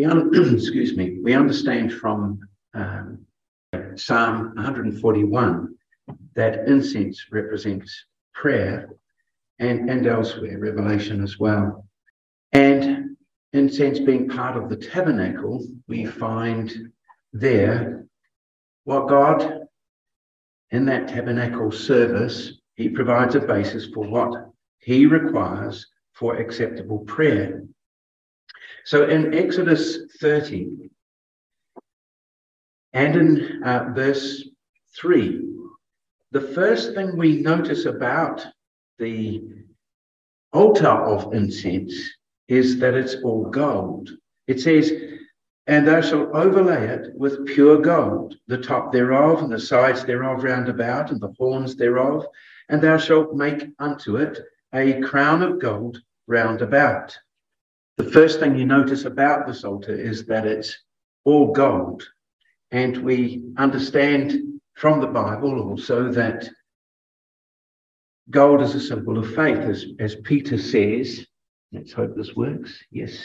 excuse me, we understand from Psalm 141 that incense represents prayer, and elsewhere, Revelation as well. And incense being part of the tabernacle, we find there what God, in that tabernacle service, he provides a basis for what he requires for acceptable prayer. So in Exodus 30 and in verse 3, the first thing we notice about the altar of incense is that it's all gold. It says, "And thou shalt overlay it with pure gold, the top thereof, and the sides thereof round about, and the horns thereof, and thou shalt make unto it a crown of gold round about." The first thing you notice about this altar is that it's all gold. And we understand from the Bible also that gold is a symbol of faith, as Peter says. Let's hope this works. Yes.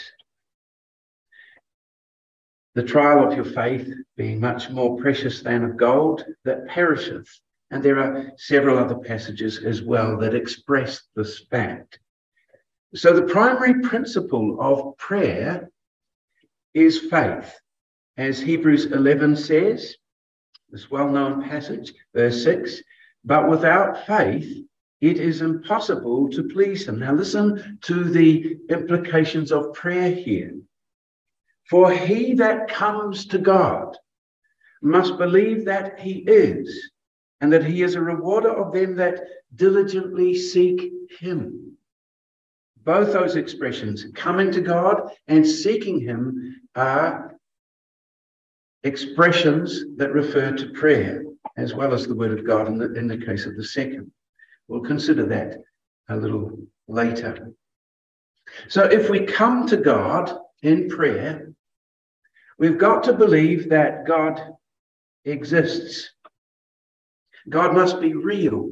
"The trial of your faith being much more precious than of gold that perisheth." And there are several other passages as well that express this fact. So the primary principle of prayer is faith. As Hebrews 11 says, this well-known passage, verse 6, "But without faith, it is impossible to please him." Now listen to the implications of prayer here. "For he that comes to God must believe that he is, and that he is a rewarder of them that diligently seek him." Both those expressions, coming to God and seeking him, are expressions that refer to prayer, as well as the word of God in the case of the second. We'll consider that a little later. So if we come to God in prayer, we've got to believe that God exists. God must be real.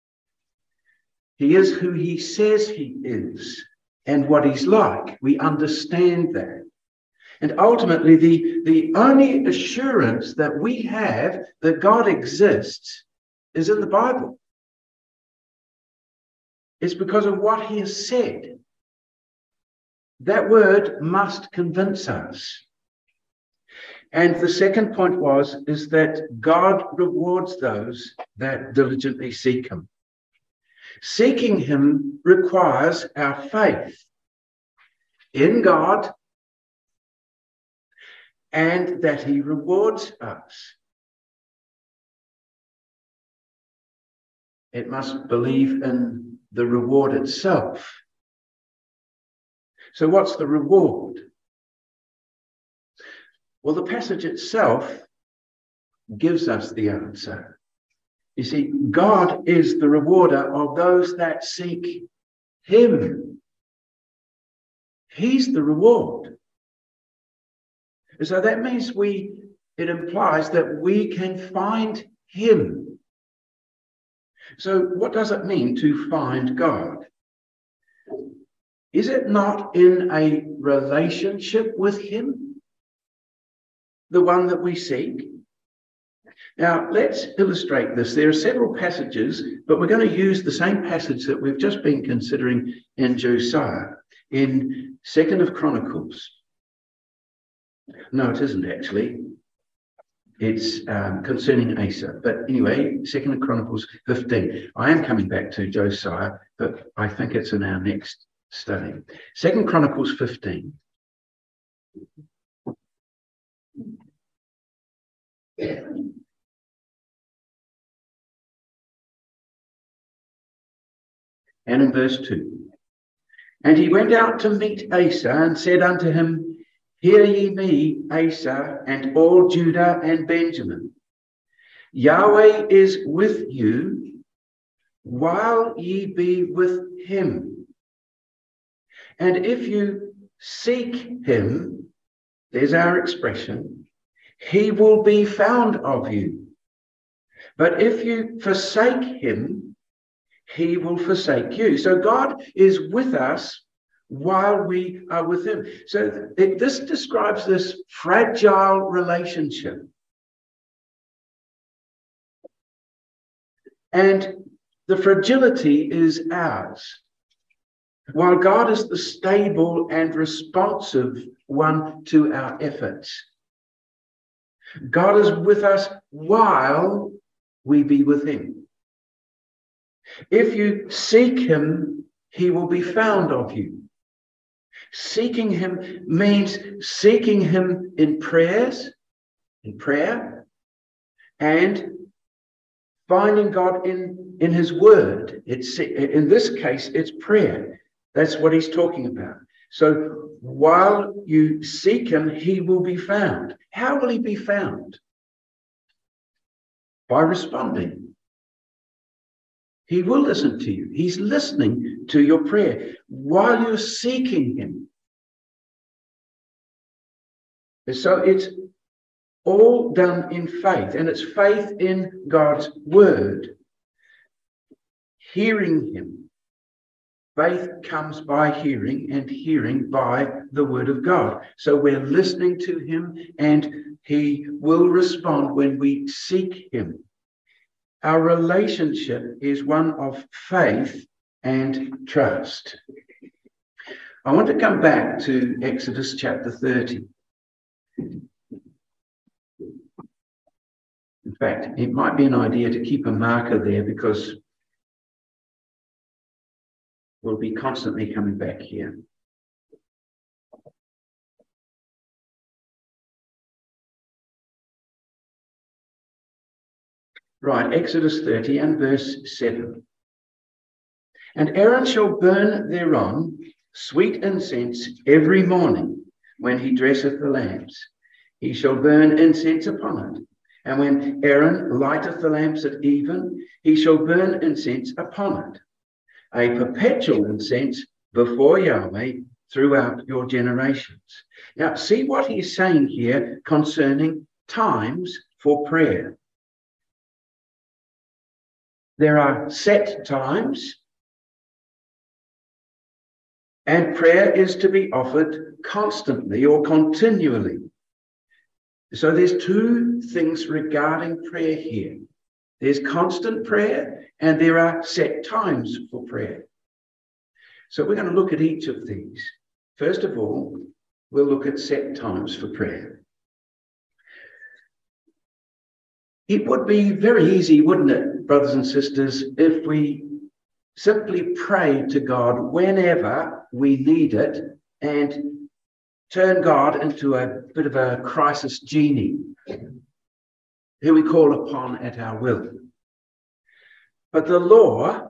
He is who he says he is and what he's like. We understand that. And ultimately, the only assurance that we have that God exists is in the Bible. It's because of what he has said. That word must convince us. And the second point is that God rewards those that diligently seek him. Seeking him requires our faith in God and that he rewards us. It must believe in the reward itself. So what's the reward? Well, the passage itself gives us the answer. You see, God is the rewarder of those that seek him. He's the reward. So that means it implies that we can find him. So what does it mean to find God? Is it not in a relationship with him, the one that we seek? Now, let's illustrate this. There are several passages, but we're going to use the same passage that we've just been considering in Josiah, in 2 Chronicles. No, it isn't actually. It's concerning Asa. But anyway, 2 Chronicles 15. I am coming back to Josiah, but I think it's in our next study. 2 Chronicles 15. And in verse 2. "And he went out to meet Asa and said unto him, Hear ye me, Asa, and all Judah and Benjamin. Yahweh is with you while ye be with him. And if you seek him," there's our expression, "he will be found of you. But if you forsake him, he will forsake you." So God is with us while we are with him. So this describes this fragile relationship. And the fragility is ours, while God is the stable and responsive one to our efforts. God is with us while we be with him. If you seek him, he will be found of you. Seeking him means seeking him in prayer, and finding God in his word. In this case, it's prayer. That's what he's talking about. So while you seek him, he will be found. How will he be found? By responding. He will listen to you. He's listening to your prayer while you're seeking him. So it's all done in faith, and it's faith in God's word. Hearing him. Faith comes by hearing, and hearing by the word of God. So we're listening to him, and he will respond when we seek him. Our relationship is one of faith and trust. I want to come back to Exodus chapter 30. In fact, it might be an idea to keep a marker there, because we'll be constantly coming back here. Right, Exodus 30 and verse 7. And Aaron shall burn thereon sweet incense every morning when he dresseth the lamps. He shall burn incense upon it. And when Aaron lighteth the lamps at even, he shall burn incense upon it. A perpetual incense before Yahweh throughout your generations. Now, see what he's saying here concerning times for prayer. There are set times, and prayer is to be offered constantly or continually. So there's two things regarding prayer here. There's constant prayer, and there are set times for prayer. So we're going to look at each of these. First of all, we'll look at set times for prayer. It would be very easy, wouldn't it, brothers and sisters, if we simply pray to God whenever we need it and turn God into a bit of a crisis genie who we call upon at our will. But the law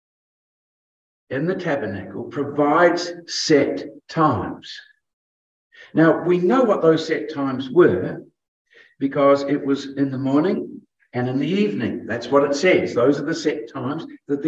in the tabernacle provides set times. Now, we know what those set times were because it was in the morning and in the evening. That's what it says. Those are the set times that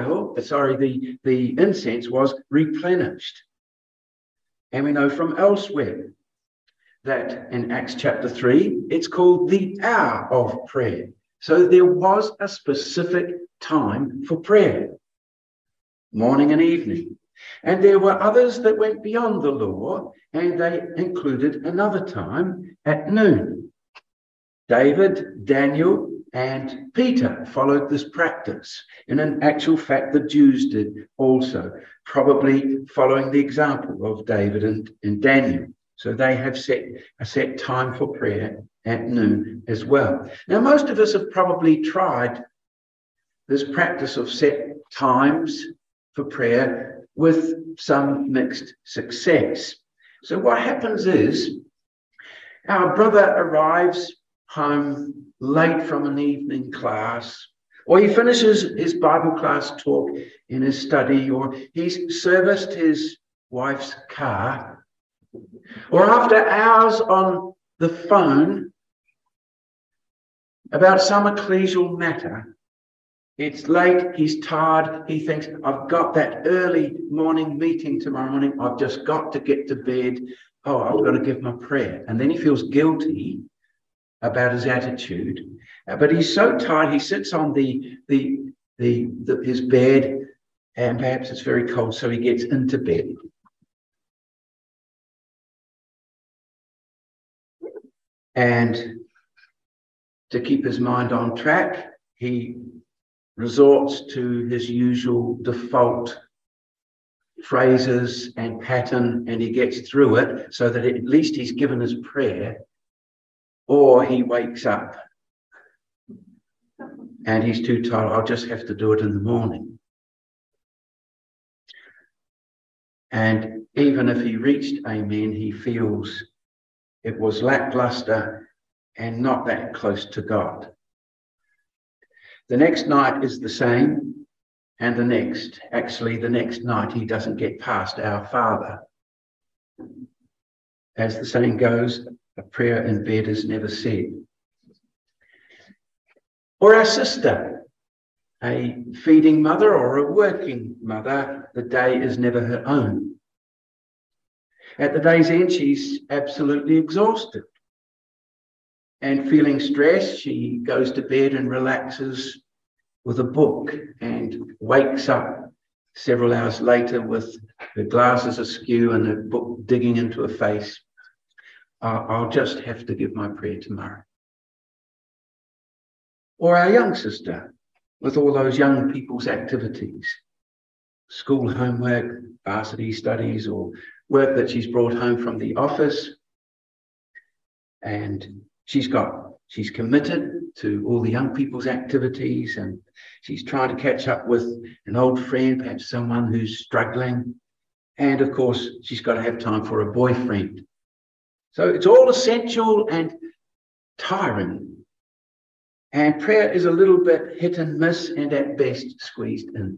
the incense was replenished. And we know from elsewhere that in Acts chapter 3, it's called the hour of prayer. So there was a specific time for prayer, morning and evening. And there were others that went beyond the law, and they included another time at noon. David, Daniel, and Peter followed this practice. And in actual fact, the Jews did also, probably following the example of David and Daniel. So they have a set time for prayer at noon as well. Now, most of us have probably tried this practice of set times for prayer with some mixed success. So what happens is our brother arrives home late from an evening class, or he finishes his Bible class talk in his study, or he's serviced his wife's car, or after hours on the phone about some ecclesial matter. It's late, he's tired, he thinks, I've got that early morning meeting tomorrow morning, I've just got to get to bed, I've got to give my prayer. And then he feels guilty about his attitude, but he's so tired, he sits on his bed, and perhaps it's very cold, so he gets into bed. And to keep his mind on track, he resorts to his usual default phrases and pattern, and he gets through it so that at least he's given his prayer, or he wakes up and he's too tired. I'll just have to do it in the morning. And even if he reached Amen, he feels it was lackluster and not that close to God. The next night is the same, and the next night he doesn't get past Our Father. As the saying goes, a prayer in bed is never said. Or our sister, a feeding mother or a working mother, the day is never her own. At the day's end, she's absolutely exhausted. And feeling stressed, she goes to bed and relaxes with a book and wakes up several hours later with her glasses askew and a book digging into her face. I'll just have to give my prayer tomorrow. Or our young sister, with all those young people's activities, school homework, varsity studies, or work that she's brought home from the office. And she's committed to all the young people's activities, and she's trying to catch up with an old friend, perhaps someone who's struggling. And of course, she's got to have time for a boyfriend. So it's all essential and tiring. And prayer is a little bit hit and miss, and at best squeezed in.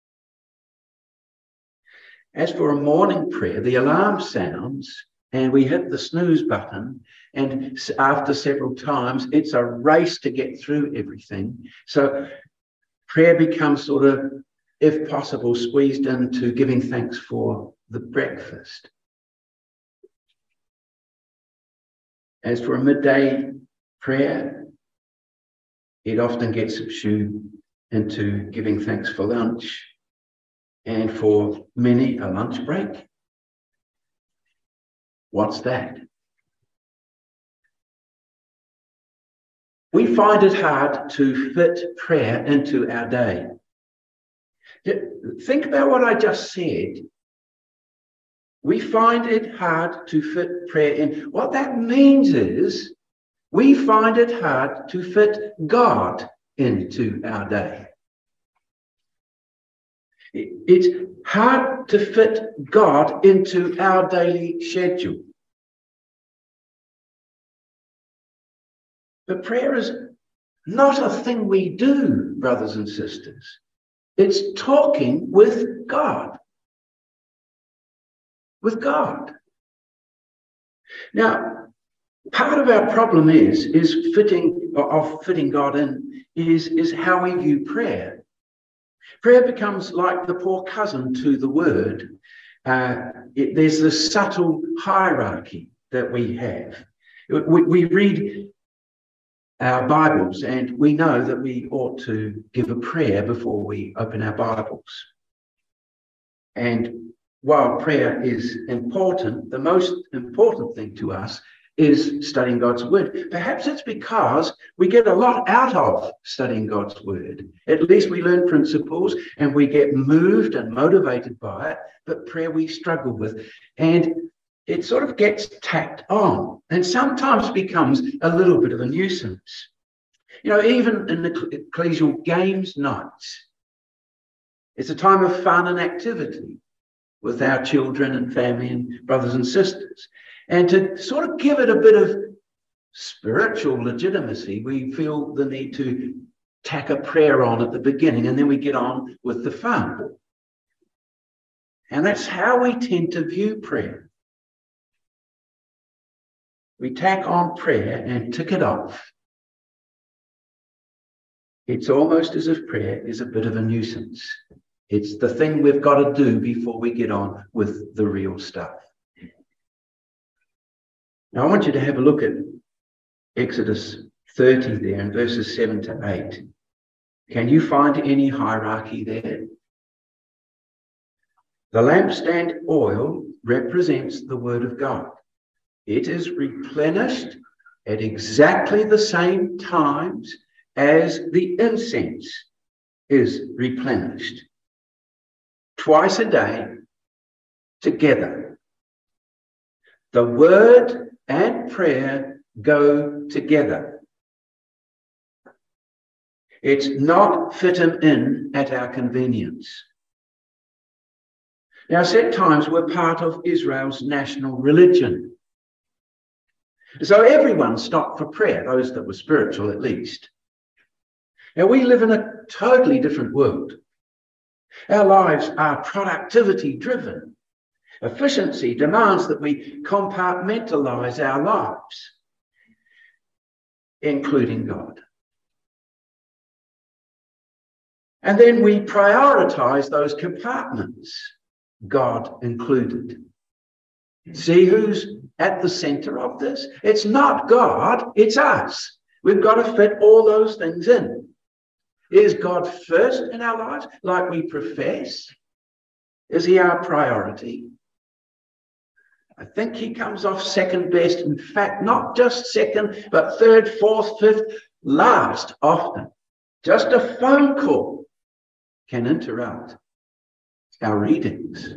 As for a morning prayer, the alarm sounds and we hit the snooze button, and after several times, it's a race to get through everything. So prayer becomes sort of, if possible, squeezed into giving thanks for the breakfast. As for a midday prayer, it often gets subsumed into giving thanks for lunch, and for many, a lunch break. What's that? We find it hard to fit prayer into our day. Think about what I just said. We find it hard to fit prayer in. What that means is we find it hard to fit God into our day. It's hard to fit God into our daily schedule. But prayer is not a thing we do, brothers and sisters. It's talking with God. With God. Now, part of our problem is fitting God in is how we view prayer. Prayer becomes like the poor cousin to the word. There's this subtle hierarchy that we have. We read our Bibles, and we know that we ought to give a prayer before we open our Bibles. And while prayer is important, the most important thing to us is studying God's word. Perhaps it's because we get a lot out of studying God's word. At least we learn principles and we get moved and motivated by it, but prayer we struggle with. And it sort of gets tacked on and sometimes becomes a little bit of a nuisance. You know, even in the ecclesial games nights, it's a time of fun and activity with our children and family and brothers and sisters. And to sort of give it a bit of spiritual legitimacy, we feel the need to tack a prayer on at the beginning, and then we get on with the fun. And that's how we tend to view prayer. We tack on prayer and tick it off. It's almost as if prayer is a bit of a nuisance. It's the thing we've got to do before we get on with the real stuff. Now, I want you to have a look at Exodus 30 there in verses 7 to 8. Can you find any hierarchy there? The lampstand oil represents the word of God. It is replenished at exactly the same times as the incense is replenished. Twice a day, together. The word and prayer go together. It's not fitting in at our convenience. Now, set times were part of Israel's national religion. So everyone stopped for prayer, those that were spiritual at least. Now, we live in a totally different world. Our lives are productivity driven. Efficiency demands that we compartmentalize our lives, including God. And then we prioritize those compartments, God included. See who's at the center of this? It's not God, it's us. We've got to fit all those things in. Is God first in our lives, like we profess? Is he our priority? I think he comes off second best. In fact, not just second, but third, fourth, fifth, last often. Just a phone call can interrupt our readings,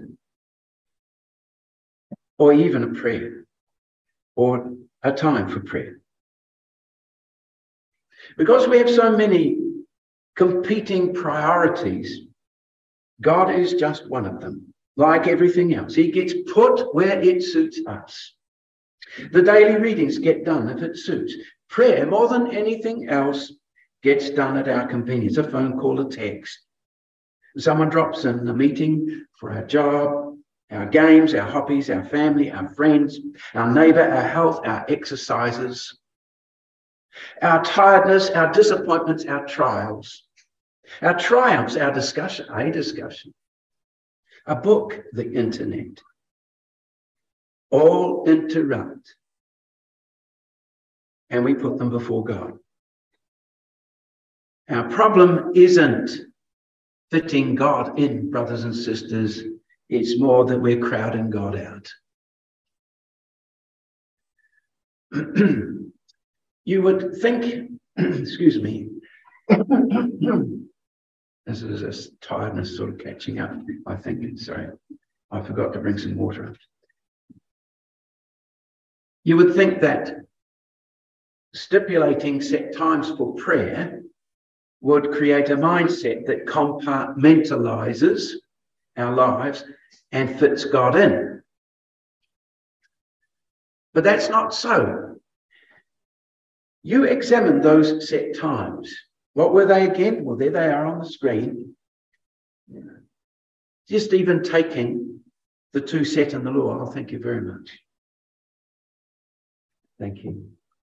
or even a prayer, or a time for prayer. Because we have so many competing priorities, God is just one of them. Like everything else, he gets put where it suits us. The daily readings get done if it suits. Prayer, more than anything else, gets done at our convenience. A phone call, a text. Someone drops in a meeting for our job, our games, our hobbies, our family, our friends, our neighbour, our health, our exercises, our tiredness, our disappointments, our trials, our triumphs, our discussion, a book, the internet, all interrupt, and we put them before God. Our problem isn't fitting God in, brothers and sisters. It's more that we're crowding God out. You would think, excuse me, this is a tiredness sort of catching up, I think. Sorry, I forgot to bring some water up. You would think that stipulating set times for prayer would create a mindset that compartmentalizes our lives and fits God in. But that's not so. You examine those set times. What were they again? Well, there they are on the screen. Just even taking the two set in the law. Oh, thank you very much. Thank you.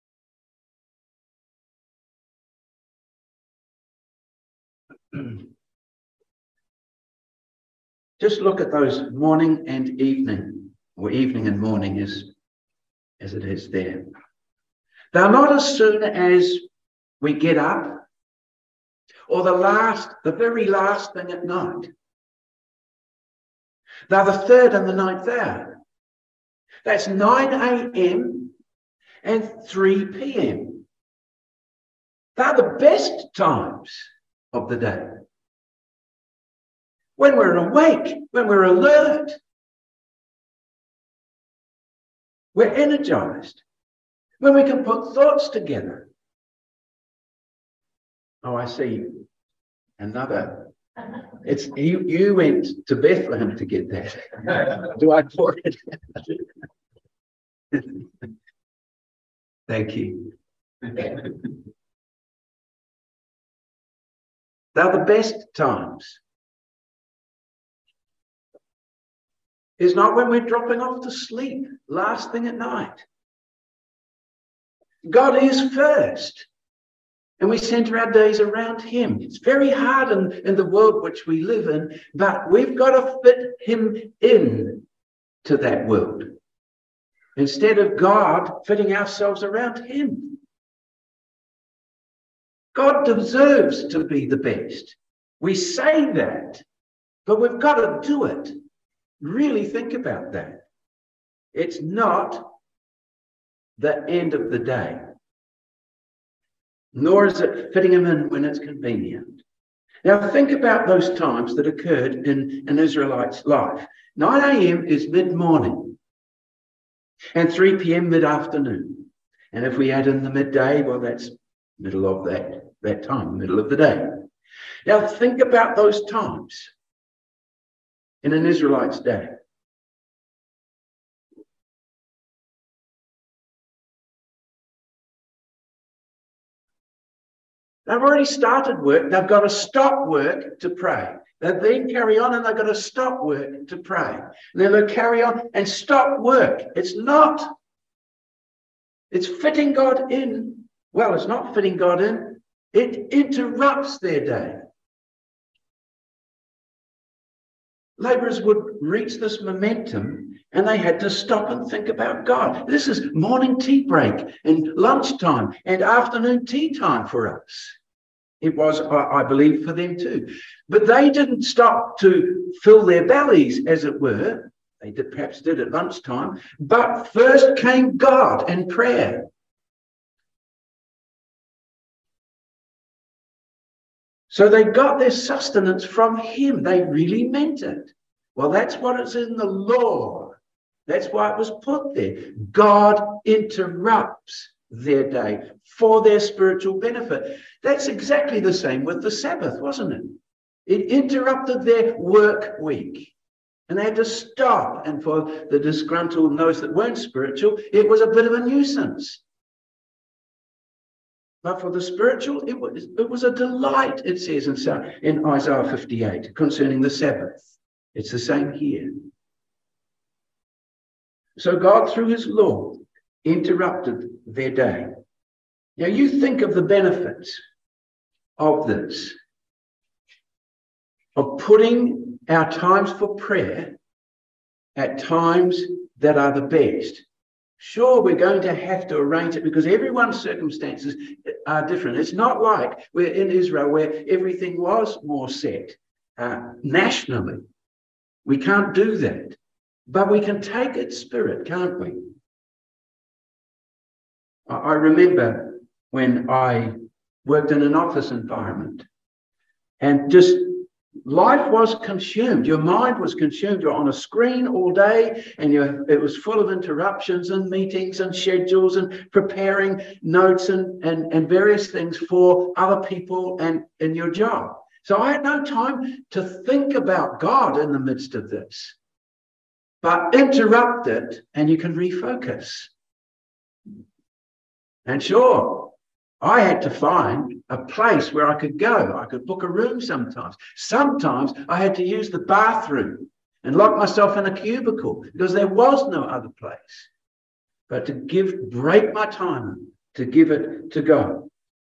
Just look at those morning and evening, or evening and morning as it is there. They're not as soon as we get up, or the very last thing at night. They're the third and the ninth hour. That's 9 a.m. and 3 p.m. They're the best times of the day. When we're awake, when we're alert, we're energized, when we can put thoughts together. Oh, I see. Another. It's you went to Bethlehem to get that. Do I pour it? Thank you. They're the best times. It's not when we're dropping off to sleep, last thing at night. God is first, and we center our days around him. It's very hard in the world which we live in, but we've got to fit him in to that world instead of God fitting ourselves around him. God deserves to be the best. We say that, but we've got to do it. Really think about that. It's not the end of the day, nor is it fitting him in when it's convenient. Now, think about those times that occurred in an Israelite's life. 9 a.m. is mid-morning, and 3 p.m. mid-afternoon. And if we add in the midday, well, that's middle of that time, middle of the day. Now, think about those times in an Israelite's day. They've already started work. They've got to stop work to pray. They then carry on and they've got to stop work to pray. And then they'll carry on and stop work. It's fitting God in. Well, it's not fitting God in. It interrupts their day. Labourers would reach this momentum and they had to stop and think about God. This is morning tea break and lunchtime and afternoon tea time for us. It was, I believe, for them too. But they didn't stop to fill their bellies, as it were. They perhaps did at lunchtime. But first came God and prayer. So they got their sustenance from him. They really meant it. Well, that's what is in the law. That's why it was put there. God interrupts their day for their spiritual benefit. That's exactly the same with the Sabbath, wasn't it? It interrupted their work week. And they had to stop. And for the disgruntled, those that weren't spiritual, it was a bit of a nuisance. But for the spiritual, it was a delight, it says in Isaiah 58, concerning the Sabbath. It's the same here. So God, through his law, interrupted their day. Now, you think of the benefits of this, of putting our times for prayer at times that are the best. Sure, we're going to have to arrange it because everyone's circumstances are different. It's not like we're in Israel where everything was more set nationally. We can't do that. But we can take its spirit, can't we? I remember when I worked in an office environment and just life was consumed. Your mind was consumed. You're on a screen all day and it was full of interruptions and meetings and schedules and preparing notes and various things for other people and in your job. So I had no time to think about God in the midst of this. But interrupt it and you can refocus. And sure, I had to find a place where I could go. I could book a room sometimes. Sometimes I had to use the bathroom and lock myself in a cubicle because there was no other place. But to break my time, to give it to God.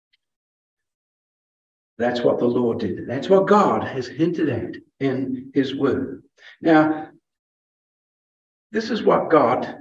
That's what the Lord did. That's what God has hinted at in his word. Now, this is what God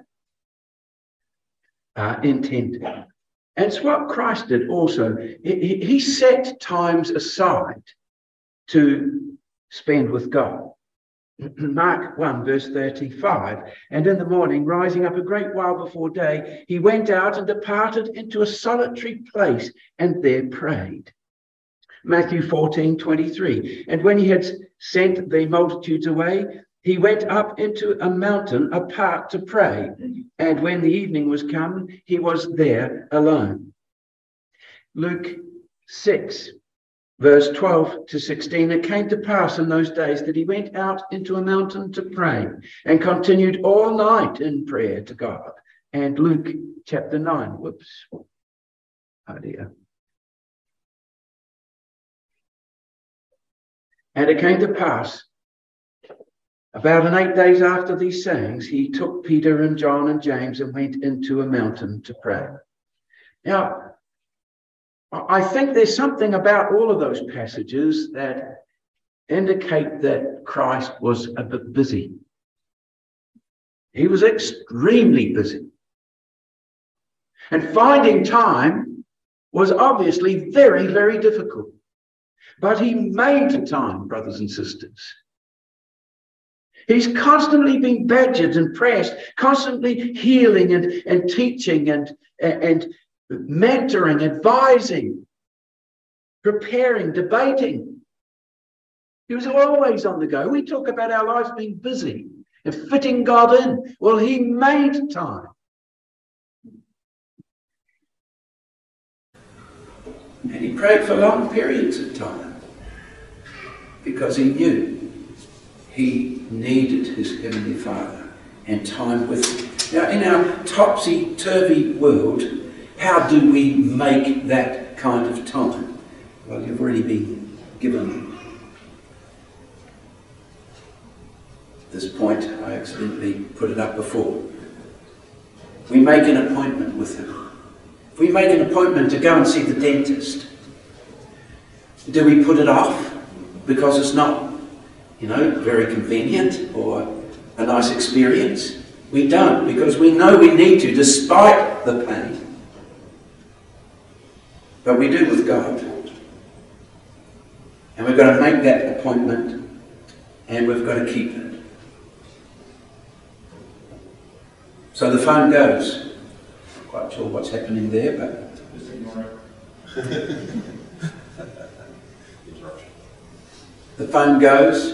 intended. And it's what Christ did also. He set times aside to spend with God. Mark 1, verse 35. And in the morning, rising up a great while before day, he went out and departed into a solitary place and there prayed. Matthew 14, 23. And when he had sent the multitudes away, he went up into a mountain apart to pray. And when the evening was come, he was there alone. Luke 6, verse 12 to 16. It came to pass in those days that he went out into a mountain to pray and continued all night in prayer to God. And Luke chapter 9. Whoops. Oh dear. And it came to pass, about 8 days after these sayings, he took Peter and John and James and went into a mountain to pray. Now, I think there's something about all of those passages that indicate that Christ was a bit busy. He was extremely busy. And finding time was obviously very, very difficult. But he made time, brothers and sisters. He's constantly being badgered and pressed, constantly healing and teaching and mentoring, advising, preparing, debating. He was always on the go. We talk about our lives being busy and fitting God in. Well, he made time. And he prayed for long periods of time because he knew he needed his Heavenly Father and time with him. Now, in our topsy-turvy world, how do we make that kind of time? Well, you've already been given this point. I accidentally put it up before. We make an appointment with him. If we make an appointment to go and see the dentist, do we put it off because it's not, very convenient or a nice experience? We don't, because we know we need to, despite the pain. But we do with God. And we've got to make that appointment, and we've got to keep it. So the phone goes. Not quite sure what's happening there, but just ignore it. The phone goes.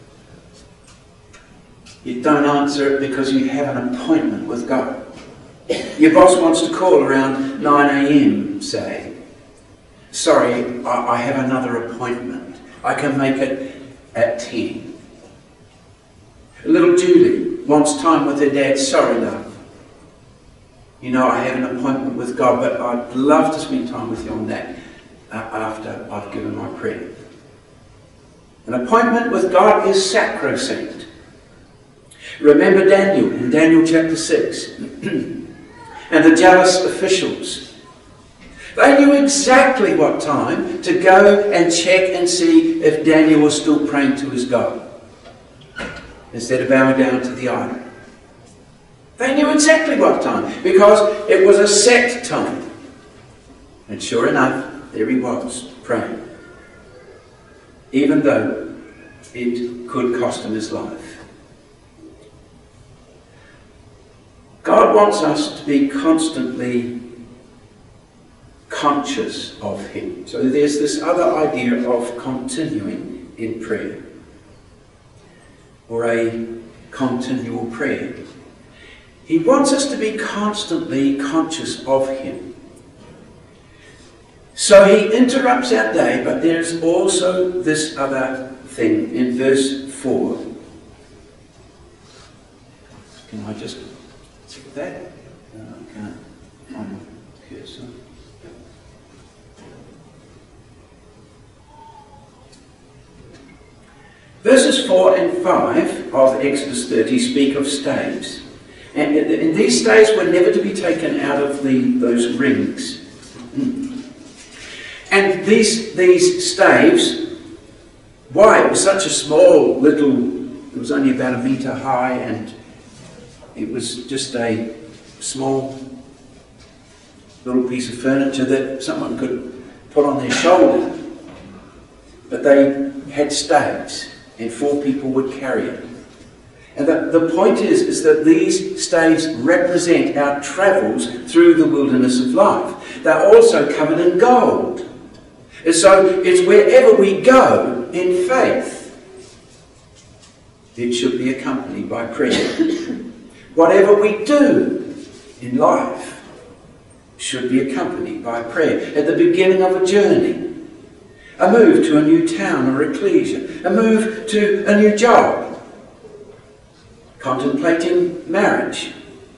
You don't answer it because you have an appointment with God. Your boss wants to call around 9 a.m, say, sorry, I have another appointment. I can make it at 10. Little Julie wants time with her dad. Sorry, love. I have an appointment with God, but I'd love to spend time with you on that after I've given my prayer. An appointment with God is sacrosanct. Remember Daniel in Daniel chapter 6 and the jealous officials. They knew exactly what time to go and check and see if Daniel was still praying to his God instead of bowing down to the idol. They knew exactly what time because it was a set time. And sure enough, there he was praying, even though it could cost him his life. God wants us to be constantly conscious of him. So there's this other idea of continuing in prayer, or a continual prayer. He wants us to be constantly conscious of him. So he interrupts our day, but there's also this other thing in verse 4. Can I just check that? No, I can't. On the cursor. Verses 4 and 5 of Exodus 30 speak of staves. And these staves were never to be taken out of those rings. And these staves, why? It was such a small little, it was only about 1 metre high, and it was just a small little piece of furniture that someone could put on their shoulder. But they had staves, and 4 people would carry it. And the point is that these staves represent our travels through the wilderness of life. They're also covered in gold. And so it's wherever we go in faith, it should be accompanied by prayer. Whatever we do in life should be accompanied by prayer. At the beginning of a journey, a move to a new town or ecclesia, a move to a new job, contemplating marriage,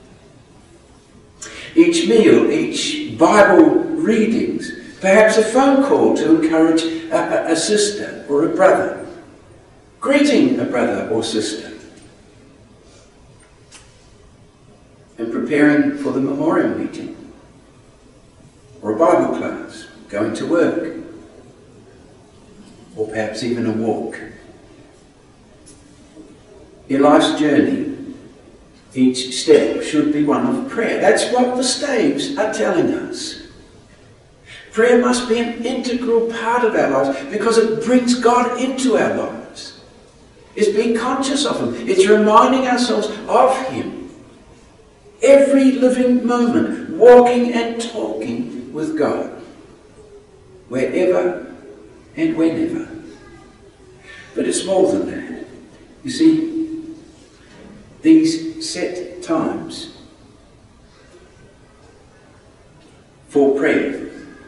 each meal, each Bible readings, perhaps a phone call to encourage a sister or a brother, greeting a brother or sister, and preparing for the memorial meeting, or a Bible class, going to work, or perhaps even a walk. In life's journey, each step should be one of prayer. That's what the staves are telling us. Prayer must be an integral part of our lives because it brings God into our lives. It's being conscious of Him. It's reminding ourselves of Him. Every living moment, walking and talking with God. Wherever and whenever. But it's more than that. You see, these set times for prayer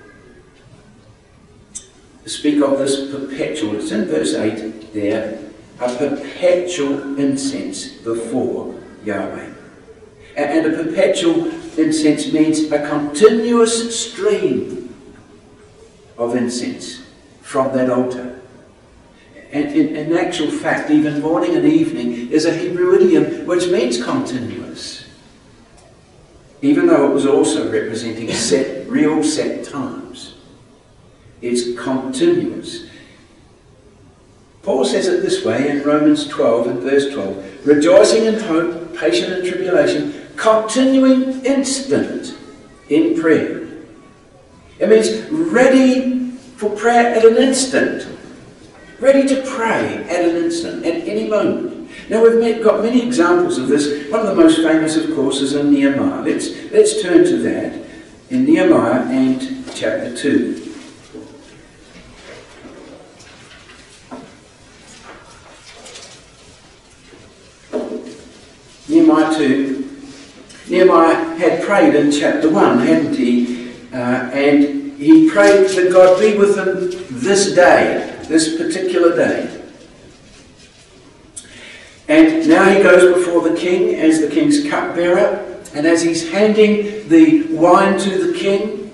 speak of this perpetual, it's in verse 8 there, a perpetual incense before Yahweh. And a perpetual incense means a continuous stream of incense from that altar. And in actual fact, even morning and evening is a Hebrew idiom which means continuous, even though it was also representing real set times. It's continuous. Paul says it this way in Romans 12 and verse 12, rejoicing in hope, patient in tribulation, continuing instant in prayer. It means ready for prayer at an instant. Ready to pray at an instant, at any moment. Now we've got many examples of this. One of the most famous, of course, is in Nehemiah. Let's turn to that in Nehemiah and chapter 2. Nehemiah 2. Nehemiah had prayed in chapter 1, hadn't he? And he prayed that God be with him this day, this particular day. And now he goes before the king as the king's cupbearer, and as he's handing the wine to the king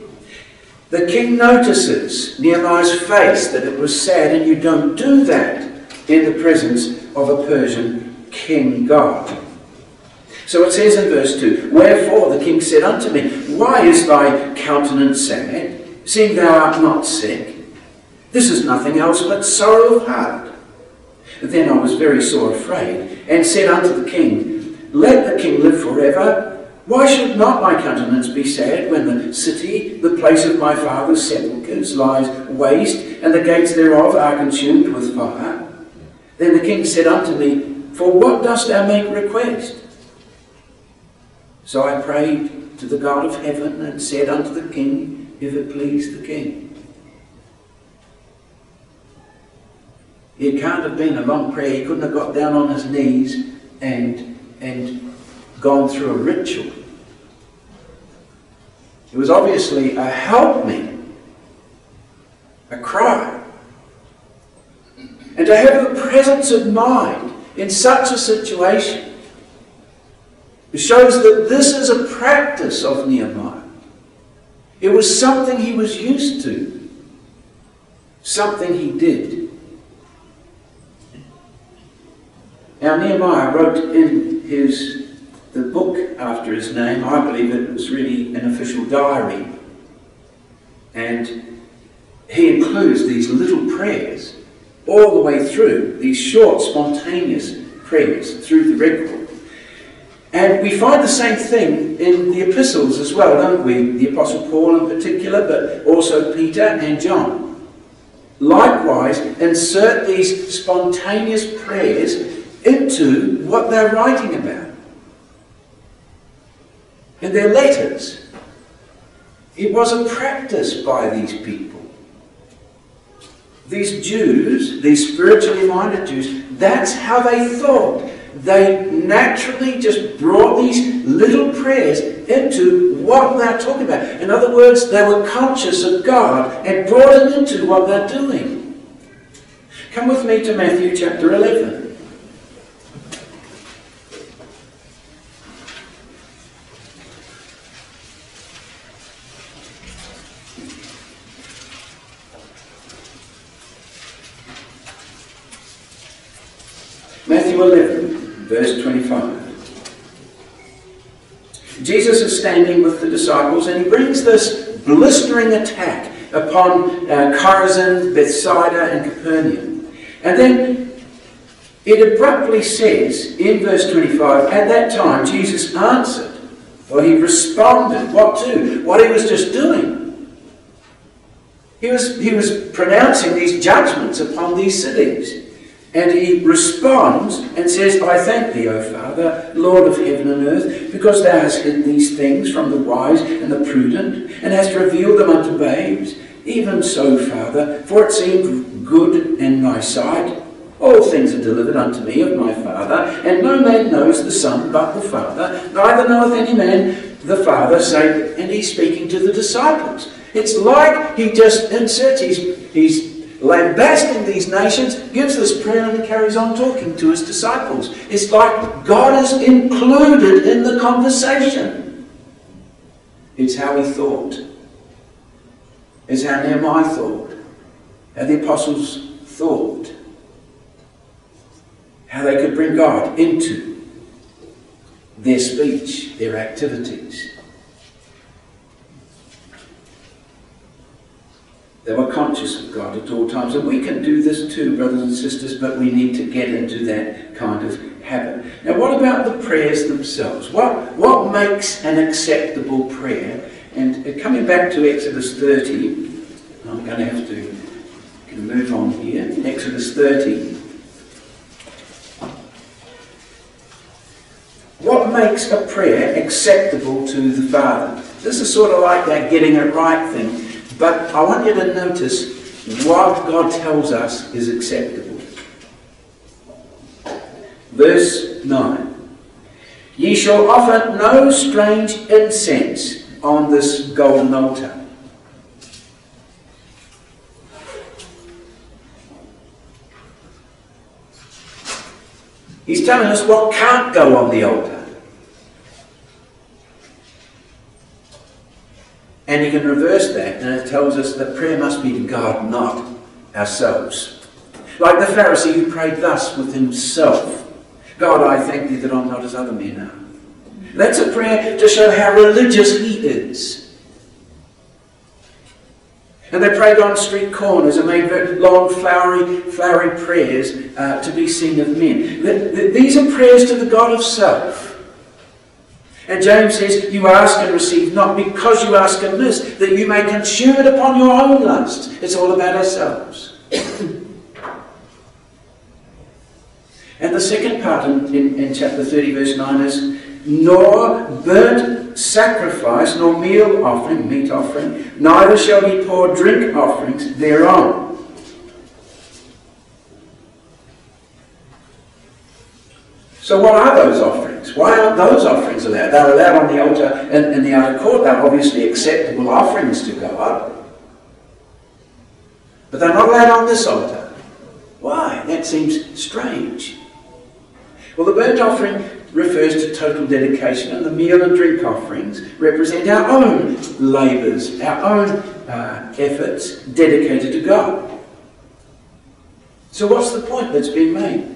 notices Nehemiah's face, that it was sad, and you don't do that in the presence of a Persian king god. So it says in verse 2, wherefore the king said unto me, why is thy countenance sad, seeing thou art not sick? This is nothing else but sorrow of heart. Then I was very sore afraid, and said unto the king, let the king live forever. Why should not my countenance be sad, when the city, the place of my father's sepulchres, lies waste, and the gates thereof are consumed with fire? Then the king said unto me, for what dost thou make request? So I prayed to the God of heaven, and said unto the king, if it please the king. It can't have been a long prayer. He couldn't have got down on his knees and gone through a ritual. It was obviously a help me, a cry. And to have the presence of mind in such a situation, it shows that this is a practice of Nehemiah. It was something he was used to, something he did. Now Nehemiah wrote in the book after his name, I believe it was really an official diary. And he includes these little prayers all the way through, these short, spontaneous prayers through the record. And we find the same thing in the epistles as well, don't we? The Apostle Paul in particular, but also Peter and John. Likewise, insert these spontaneous prayers into what they're writing about. In their letters, it was a practice by these people. These Jews, these spiritually minded Jews, that's how they thought. They naturally just brought these little prayers into what they're talking about. In other words, they were conscious of God and brought it into what they're doing. Come with me to Matthew chapter 11. Matthew 11, verse 25. Jesus is standing with the disciples, and he brings this blistering attack upon Chorazin, Bethsaida, and Capernaum. And then it abruptly says in verse 25, at that time Jesus answered, or he responded, what to? What he was just doing. He was pronouncing these judgments upon these cities. And he responds and says, I thank thee, O Father, Lord of heaven and earth, because thou hast hid these things from the wise and the prudent, and hast revealed them unto babes. Even so, Father, for it seemed good in thy sight. All things are delivered unto me of my Father, and no man knows the Son but the Father, neither knoweth any man the Father, save, and he's speaking to the disciples. It's like he just inserts, he's lambasting these nations, gives this prayer, and carries on talking to his disciples. It's like God is included in the conversation. It's how he thought. It's how Nehemiah thought. How the apostles thought. How they could bring God into their speech, their activities. They were conscious of God at all times. And we can do this too, brothers and sisters, but we need to get into that kind of habit. Now, what about the prayers themselves? What makes an acceptable prayer? And coming back to Exodus 30, I'm going to have to move on here. Exodus 30. What makes a prayer acceptable to the Father? This is sort of like that getting it right thing. But I want you to notice what God tells us is acceptable. Verse 9. Ye shall offer no strange incense on this golden altar. He's telling us what can't go on the altar. And you can reverse that, and it tells us that prayer must be to God, not ourselves. Like the Pharisee who prayed thus with himself. God, I thank thee that I'm not as other men are. That's a prayer to show how religious he is. And they prayed on street corners and made very long, flowery prayers to be seen of men. These are prayers to the God of self. And James says, you ask and receive not because you ask amiss, that you may consume it upon your own lust. It's all about ourselves. And the second part in chapter 30, verse 9 is, nor burnt sacrifice, nor meal offering, meat offering, neither shall ye pour drink offerings thereon. So what are those offerings? Why aren't those offerings allowed? They're allowed on the altar in the outer court. They're obviously acceptable offerings to God. But they're not allowed on this altar. Why? That seems strange. Well, the burnt offering refers to total dedication, and the meal and drink offerings represent our own labours, our own efforts dedicated to God. So what's the point that's being made?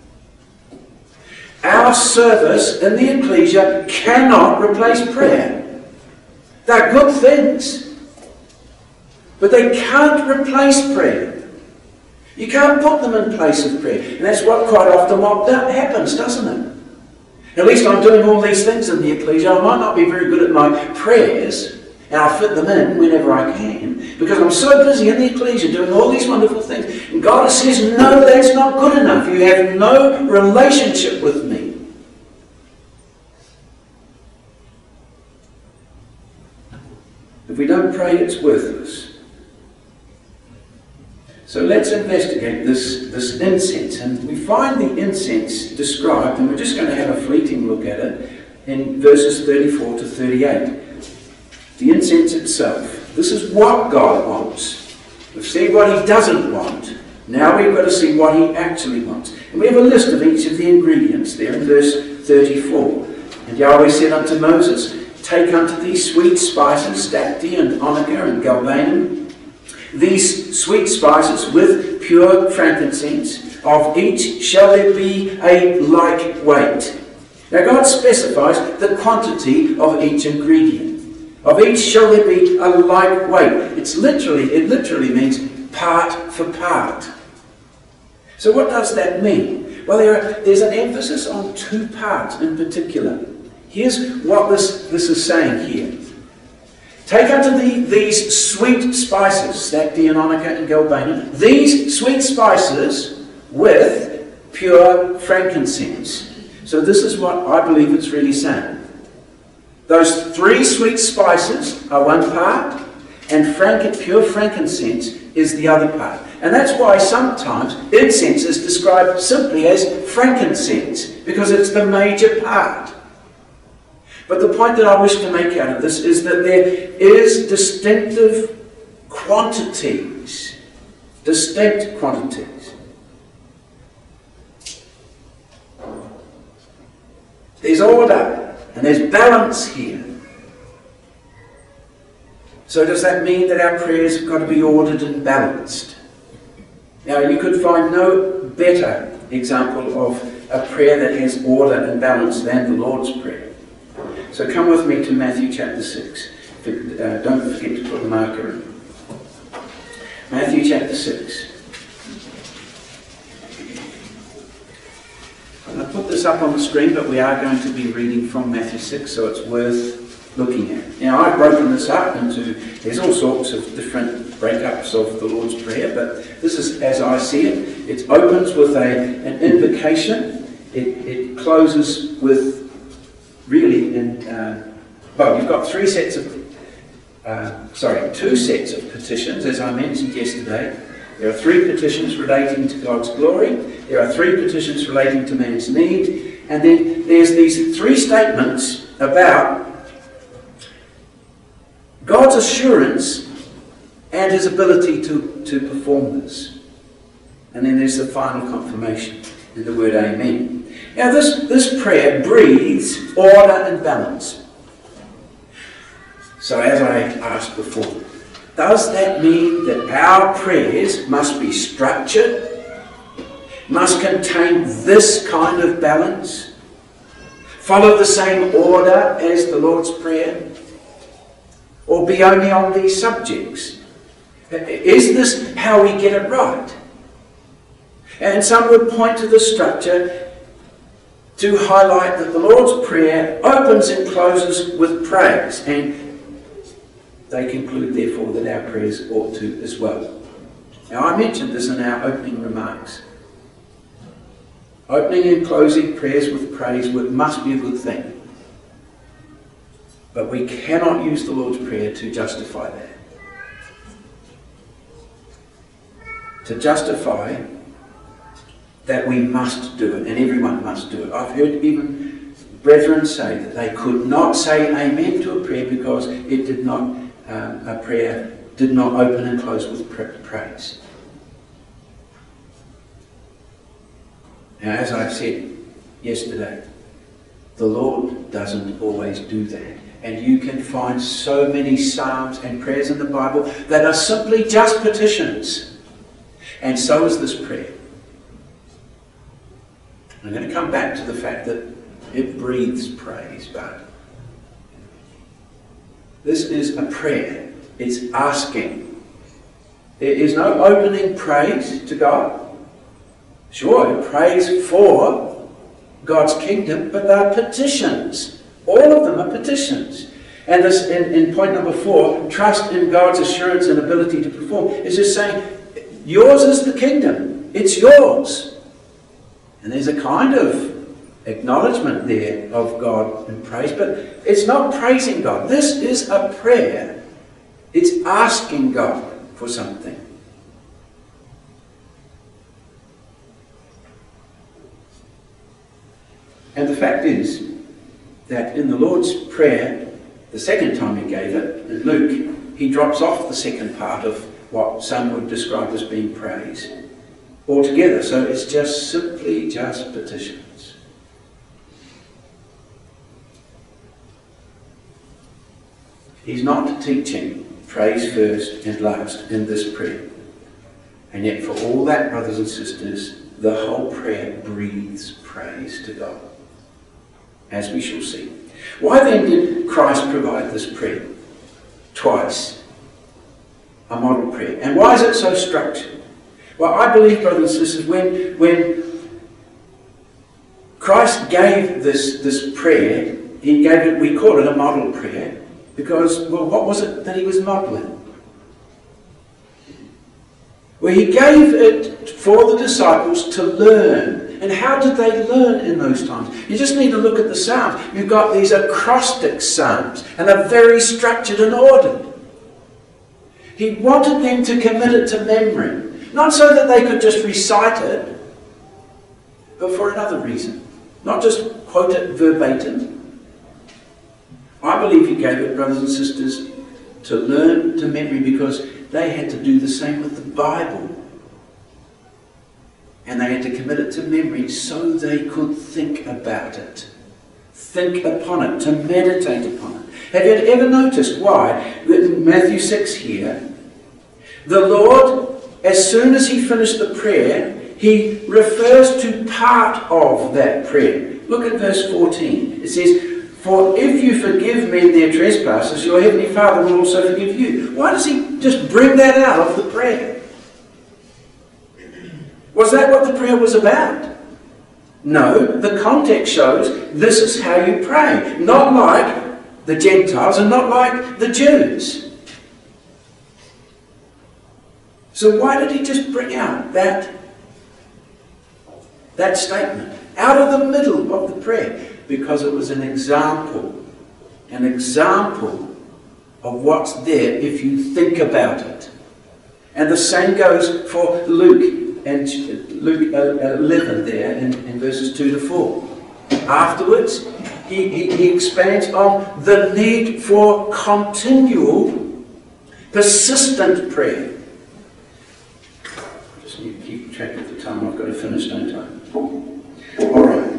Our service in the ecclesia cannot replace prayer. They're good things, but they can't replace prayer. You can't put them in place of prayer. And that's what quite often happens, doesn't it? At least I'm doing all these things in the ecclesia. I might not be very good at my prayers, and I fit them in whenever I can, because I'm so busy in the ecclesia doing all these wonderful things. And God says, no, that's not good enough. You have no relationship with me. If we don't pray, it's worthless. So let's investigate this incense. And we find the incense described, and we're just going to have a fleeting look at it, in verses 34 to 38. The incense itself. This is what God wants. We've seen what he doesn't want. Now we've got to see what he actually wants. And we have a list of each of the ingredients there in verse 34. And Yahweh said unto Moses, take unto thee sweet spices, stacte and onycha and galbanum. These sweet spices with pure frankincense, of each shall there be a like weight. Now God specifies the quantity of each ingredient. Of each shall there be a like weight. It literally means part for part. So what does that mean? Well, there's an emphasis on two parts in particular. Here's what this is saying here. Take unto thee these sweet spices, stacte and onycha and galbanum. These sweet spices with pure frankincense. So this is what I believe it's really saying. Those 3 sweet spices are one part, and pure frankincense is the other part. And that's why sometimes incense is described simply as frankincense, because it's the major part. But the point that I wish to make out of this is that there is distinctive quantities. Distinct quantities. There's order and there's balance here. So does that mean that our prayers have got to be ordered and balanced? Now, you could find no better example of a prayer that has order and balance than the Lord's Prayer. So come with me to Matthew chapter 6. Don't forget to put the marker in. Matthew chapter 6. I'll put this up on the screen, but we are going to be reading from Matthew 6, so it's worth looking at. Now, I've broken this up into, there's all sorts of different breakups of the Lord's Prayer, but this is as I see it. It opens with an invocation. It closes with really, you've got two sets of petitions, as I mentioned yesterday. There are 3 petitions relating to God's glory. There are 3 petitions relating to man's need. And then there's these 3 statements about God's assurance and his ability to perform this. And then there's the final confirmation in the word Amen. Now this prayer breathes order and balance. So as I asked before, does that mean that our prayers must be structured, must contain this kind of balance, follow the same order as the Lord's Prayer, or be only on these subjects? Is this how we get it right? And some would point to the structure to highlight that the Lord's Prayer opens and closes with praise, and they conclude, therefore, that our prayers ought to as well. Now, I mentioned this in our opening remarks. Opening and closing prayers with praise must be a good thing. But we cannot use the Lord's Prayer to justify that. To justify that we must do it, and everyone must do it. I've heard even brethren say that they could not say amen to a prayer because it did not, a prayer did not open and close with praise. Now, as I said yesterday, the Lord doesn't always do that. And you can find so many psalms and prayers in the Bible that are simply just petitions. And so is this prayer. I'm going to come back to the fact that it breathes praise, but this is a prayer. It's asking. There is no opening praise to God. Sure, praise for God's kingdom, but they are petitions. All of them are petitions. And this, in point number 4, trust in God's assurance and ability to perform, is just saying, yours is the kingdom. It's yours. And there's a kind of acknowledgement there of God and praise, but it's not praising God. This is a prayer. It's asking God for something. And the fact is that in the Lord's Prayer, the second time he gave it, in Luke, he drops off the second part of what some would describe as being praise altogether. So it's just simply just petitions. He's not teaching praise first and last in this prayer. And yet for all that, brothers and sisters, the whole prayer breathes praise to God, as we shall see. Why then did Christ provide this prayer? Twice. A model prayer. And why is it so structured? Well, I believe, brothers and sisters, when Christ gave this prayer, he gave it, we call it a model prayer, because, well, what was it that he was modelling? Well, he gave it for the disciples to learn And how did they learn in those times? You just need to look at the Psalms. You've got these acrostic Psalms, and they're very structured and ordered. He wanted them to commit it to memory. Not so that they could just recite it, but for another reason. Not just quote it verbatim. I believe he gave it, brothers and sisters, to learn to memory because they had to do the same with the Bible. And they had to commit it to memory so they could think about it. Think upon it, to meditate upon it. Have you ever noticed why, in Matthew 6 here, the Lord, as soon as he finished the prayer, he refers to part of that prayer. Look at verse 14. It says, "For if you forgive men their trespasses, your heavenly Father will also forgive you." Why does he just bring that out of the prayer? Was that what the prayer was about? No, the context shows this is how you pray. Not like the Gentiles and not like the Jews. So why did he just bring out that statement out of the middle of the prayer? Because it was an example of what's there if you think about it. And the same goes for Luke. And Luke 11 there in verses 2 to 4. Afterwards, he expands on the need for continual, persistent prayer. I just need to keep track of the time. I've got to finish, don't I? All right.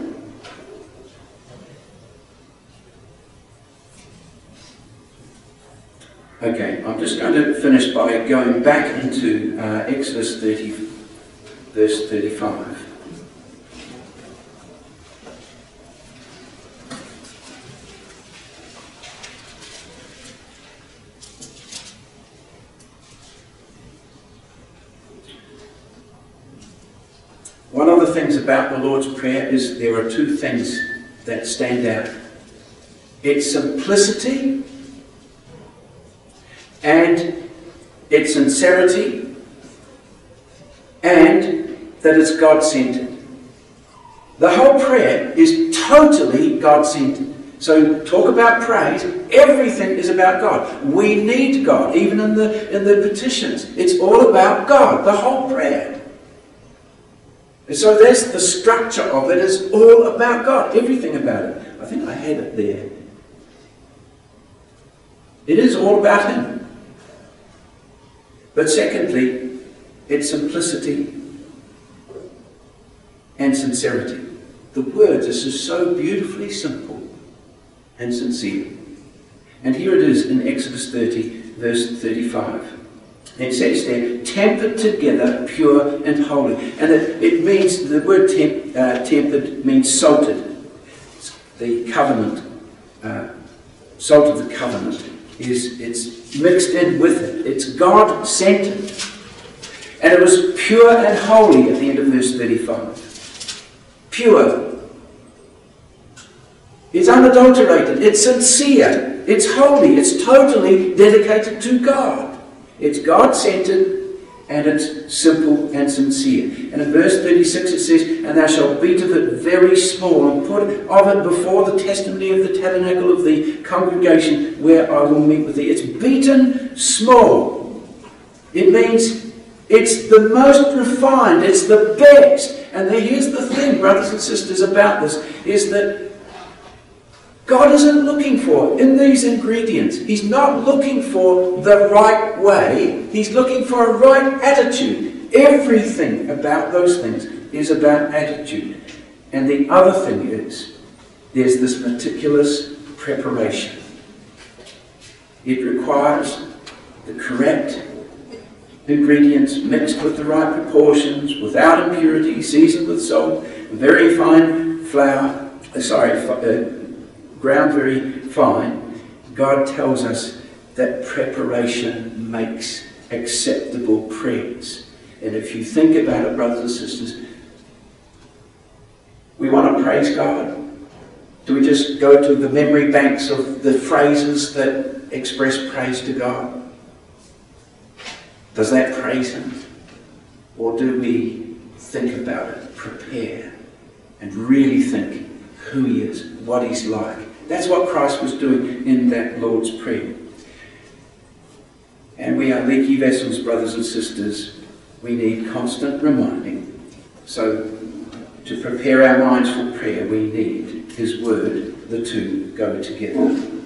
Okay, I'm just going to finish by going back into Exodus 30. Verse 35. One of the things about the Lord's Prayer is there are two things that stand out. Its simplicity and its sincerity, and that it's God-centered. The whole prayer is totally God-centered. So talk about praise, everything is about God. We need God, even in the petitions. It's all about God, the whole prayer. And so there's the structure of it is all about God, everything about it. I think I had it there. It is all about Him. But secondly, its simplicity and sincerity. The words are just so beautifully simple and sincere. And here it is in Exodus 30, verse 35. It says there, tempered together, pure and holy. And it means, the word tempered means salted. The covenant, salt of the covenant, it's mixed in with it. It's God-centered. And it was pure and holy at the end of verse 35. Pure. It's unadulterated. It's sincere. It's holy. It's totally dedicated to God. It's God-centered and it's simple and sincere. And in verse 36 it says, "And thou shalt beat of it very small, and put of it before the testimony of the tabernacle of the congregation where I will meet with thee." It's beaten small. It means it's the most refined, it's the best. And here's the thing, brothers and sisters, about this, is that God isn't looking for, in these ingredients, He's not looking for the right way, He's looking for a right attitude. Everything about those things is about attitude. And the other thing is, there's this meticulous preparation. It requires the correct ingredients mixed with the right proportions, without impurity, seasoned with salt, very fine flour, ground very fine. God tells us that preparation makes acceptable prayers. And if you think about it, brothers and sisters, we want to praise God. Do we just go to the memory banks of the phrases that express praise to God? Does that praise Him? Or do we think about it, prepare and really think who he is, what he's like. That's what Christ was doing in that Lord's Prayer. And we are leaky vessels, brothers and sisters. We need constant reminding. So to prepare our minds for prayer, we need his word. The two go together.